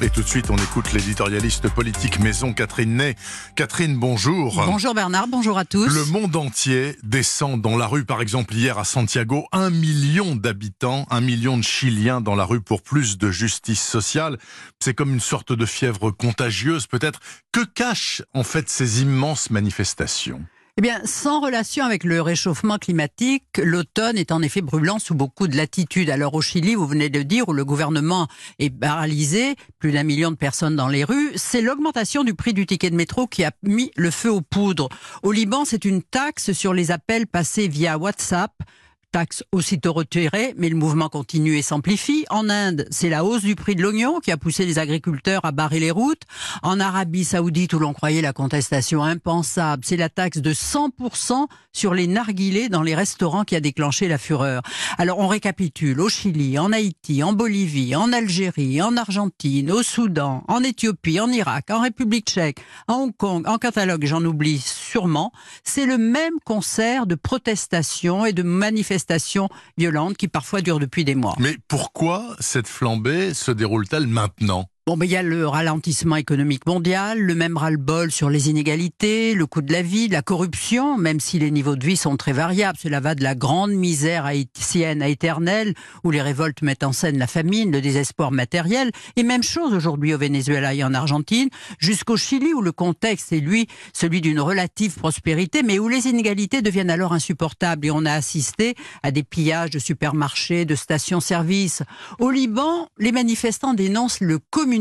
Et tout de suite, on écoute l'éditorialiste politique maison Catherine Ney. Catherine, bonjour. Bonjour Bernard, bonjour à tous. Le monde entier descend dans la rue, par exemple hier à Santiago, 1 million d'habitants, 1 million de Chiliens dans la rue pour plus de justice sociale. C'est comme une sorte de fièvre contagieuse peut-être. Que cachent en fait ces immenses manifestations ? Eh bien, sans relation avec le réchauffement climatique, l'automne est en effet brûlant sous beaucoup de latitudes. Alors au Chili, vous venez de le dire, où le gouvernement est paralysé, plus d'1 million de personnes dans les rues, c'est l'augmentation du prix du ticket de métro qui a mis le feu aux poudres. Au Liban, c'est une taxe sur les appels passés via WhatsApp. Taxe aussitôt retirée, mais le mouvement continue et s'amplifie. En Inde, c'est la hausse du prix de l'oignon qui a poussé les agriculteurs à barrer les routes. En Arabie Saoudite, où l'on croyait la contestation impensable, c'est la taxe de 100% sur les narguilés dans les restaurants qui a déclenché la fureur. Alors on récapitule, au Chili, en Haïti, en Bolivie, en Algérie, en Argentine, au Soudan, en Éthiopie, en Irak, en République tchèque, en Hong Kong, en Catalogne, j'en oublie sûrement, c'est le même concert de protestations et de manifestations violentes qui parfois durent depuis des mois. Mais pourquoi cette flambée se déroule-t-elle maintenant ? Bon, il y a le ralentissement économique mondial, le même ras-le-bol sur les inégalités, le coût de la vie, de la corruption, même si les niveaux de vie sont très variables. Cela va de la grande misère haïtienne à éternelle, où les révoltes mettent en scène la famine, le désespoir matériel, et même chose aujourd'hui au Venezuela et en Argentine, jusqu'au Chili, où le contexte est, lui, celui d'une relative prospérité, mais où les inégalités deviennent alors insupportables, et on a assisté à des pillages de supermarchés, de stations-service. Au Liban, les manifestants dénoncent le communautarisme,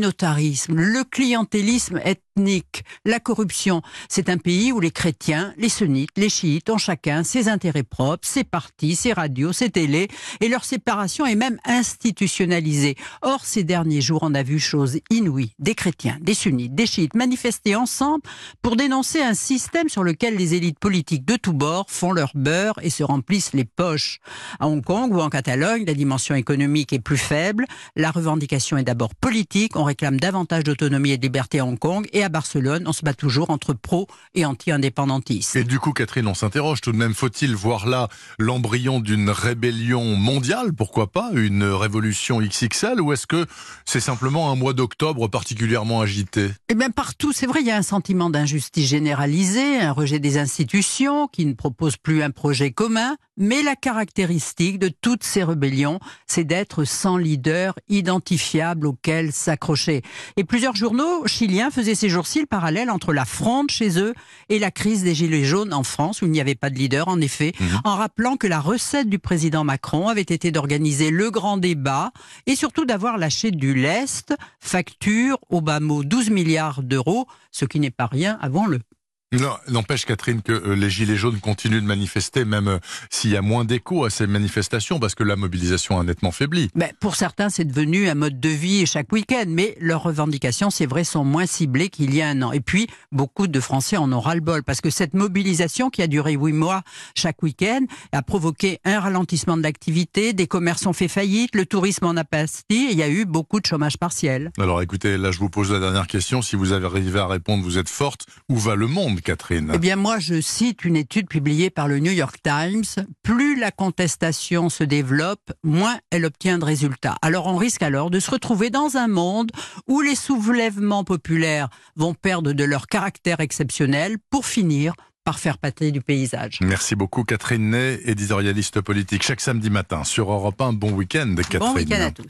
le clientélisme ethnique, la corruption. C'est un pays où les chrétiens, les sunnites, les chiites ont chacun ses intérêts propres, ses partis, ses radios, ses télés, et leur séparation est même institutionnalisée. Or, ces derniers jours, on a vu chose inouïe. Des chrétiens, des sunnites, des chiites manifester ensemble pour dénoncer un système sur lequel les élites politiques de tous bords font leur beurre et se remplissent les poches. À Hong Kong ou en Catalogne, la dimension économique est plus faible. La revendication est d'abord politique. On réclame davantage d'autonomie et de liberté à Hong Kong. Et à Barcelone, on se bat toujours entre pro et anti-indépendantistes. Et du coup, Catherine, on s'interroge tout de même, faut-il voir là l'embryon d'une rébellion mondiale, pourquoi pas, une révolution XXL, ou est-ce que c'est simplement un mois d'octobre particulièrement agité ? Eh bien, partout, c'est vrai, il y a un sentiment d'injustice généralisée, un rejet des institutions qui ne proposent plus un projet commun, mais la caractéristique de toutes ces rébellions, c'est d'être sans leader identifiable auquel s'accrocher. Et plusieurs journaux chiliens faisaient ces jours-ci le parallèle entre la fronde chez eux et la crise des Gilets jaunes en France, où il n'y avait pas de leader, en effet, en rappelant que la recette du président Macron avait été d'organiser le grand débat et surtout d'avoir lâché du lest, facture au bas mot 12 milliards d'euros, ce qui n'est pas rien, avouons-le. Non, n'empêche, Catherine, que les Gilets jaunes continuent de manifester, même s'il y a moins d'écho à ces manifestations, parce que la mobilisation a nettement faibli. Pour certains, c'est devenu un mode de vie chaque week-end, mais leurs revendications, c'est vrai, sont moins ciblées qu'il y a un an. Et puis, beaucoup de Français en ont ras-le-bol, parce que cette mobilisation qui a duré 8 mois chaque week-end a provoqué un ralentissement de l'activité, des commerces ont fait faillite, le tourisme en a pâti, et il y a eu beaucoup de chômage partiel. Alors écoutez, là je vous pose la dernière question, si vous avez arrivé à répondre, vous êtes forte, où va le monde, Catherine ? Eh bien moi, je cite une étude publiée par le New York Times. Plus la contestation se développe, moins elle obtient de résultats. Alors on risque alors de se retrouver dans un monde où les soulèvements populaires vont perdre de leur caractère exceptionnel pour finir par faire pâter du paysage. Merci beaucoup Catherine Ney, éditorialiste politique, chaque samedi matin sur Europe 1. Bon week-end Catherine. Bon week-end à tous.